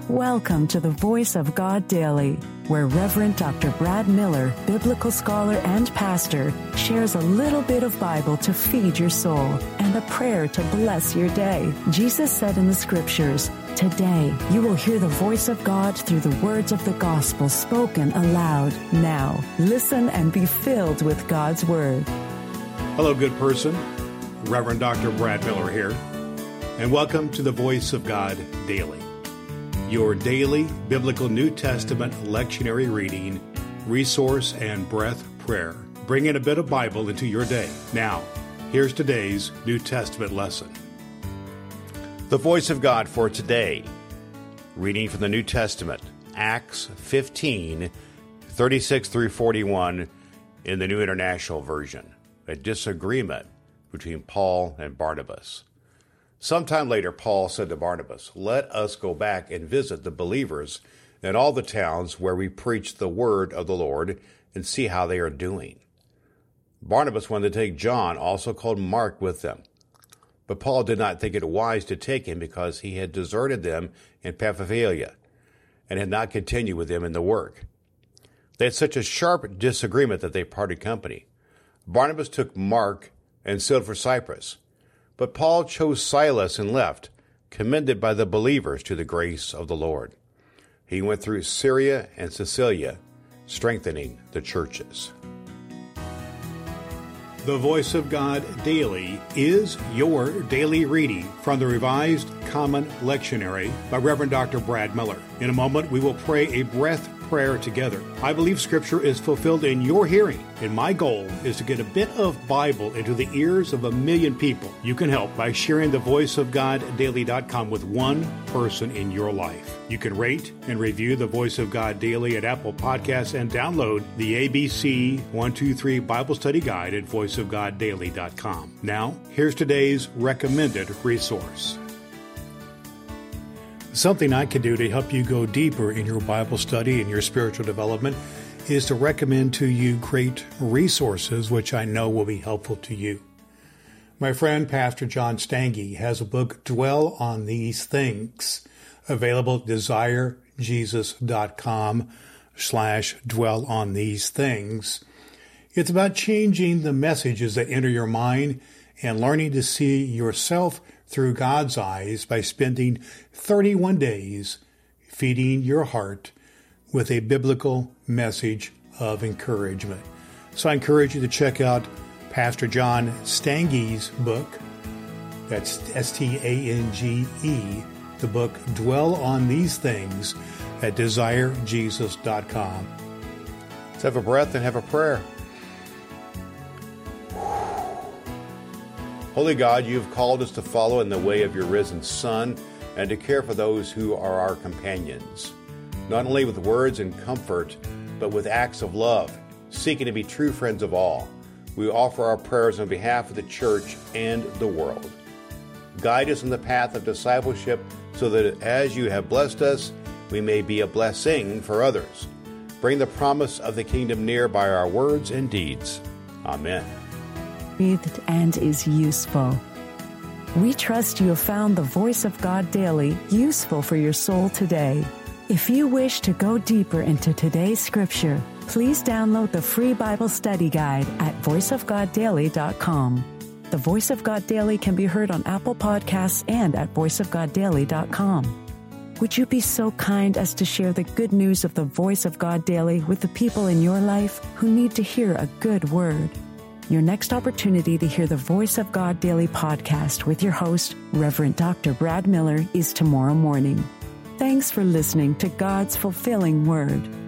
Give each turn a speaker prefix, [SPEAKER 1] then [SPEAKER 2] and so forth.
[SPEAKER 1] Welcome to the Voice of God Daily, where Reverend Dr. Brad Miller, biblical scholar and pastor, shares a little bit of Bible to feed your soul and a prayer to bless your day. Jesus said in the scriptures, "Today you will hear the voice of God through the words of the gospel spoken aloud." Now, listen and be filled with God's word.
[SPEAKER 2] Hello, good person. Reverend Dr. Brad Miller here, and welcome to the Voice of God Daily, your daily biblical New Testament lectionary reading, resource, and breath prayer, bringing a bit of Bible into your day. Now, here's today's New Testament lesson. The Voice of God for today, reading from the New Testament, Acts 15, 36 through 41 in the New International Version, a disagreement between Paul and Barnabas. Sometime later, Paul said to Barnabas, "Let us go back and visit the believers in all the towns where we preach the word of the Lord and see how they are doing." Barnabas wanted to take John, also called Mark, with them. But Paul did not think it wise to take him because he had deserted them in Pamphylia and had not continued with them in the work. They had such a sharp disagreement that they parted company. Barnabas took Mark and sailed for Cyprus. But Paul chose Silas and left, commended by the believers to the grace of the Lord. He went through Syria and Cilicia, strengthening the churches. The Voice of God Daily is your daily reading from the Revised Common Lectionary by Reverend Dr. Brad Miller. In a moment, we will pray a breath prayer together. I believe Scripture is fulfilled in your hearing, and my goal is to get a bit of Bible into the ears of 1 million people. You can help by sharing the voiceofgoddaily.com with one person in your life. You can rate and review the Voice of God Daily at Apple Podcasts and download the ABC 123 Bible Study Guide at voiceofgoddaily.com. Now, here's today's recommended resource. Something I can do to help you go deeper in your Bible study and your spiritual development is to recommend to you great resources which I know will be helpful to you. My friend Pastor John Stange has a book, Dwell on These Things, available at desirejesus.com/dwell on these things. It's about changing the messages that enter your mind and learning to see yourself through God's eyes by spending 31 days feeding your heart with a biblical message of encouragement. So I encourage you to check out Pastor John Stange's book. That's Stange, the book Dwell on These Things at desirejesus.com. Let's have a breath and have a prayer. Holy God, you have called us to follow in the way of your risen Son and to care for those who are our companions, not only with words and comfort, but with acts of love, seeking to be true friends of all. We offer our prayers on behalf of the church and the world. Guide us in the path of discipleship so that as you have blessed us, we may be a blessing for others. Bring the promise of the kingdom near by our words and deeds. Amen.
[SPEAKER 1] Breathed and is useful. We trust you have found the Voice of God Daily useful for your soul today. If you wish to go deeper into today's scripture, please download the free Bible study guide at voiceofgoddaily.com. The Voice of God Daily can be heard on Apple Podcasts and at voiceofgoddaily.com. Would you be so kind as to share the good news of the Voice of God Daily with the people in your life who need to hear a good word? Your next opportunity to hear the Voice of God Daily podcast with your host, Reverend Dr. Brad Miller, is tomorrow morning. Thanks for listening to God's fulfilling Word.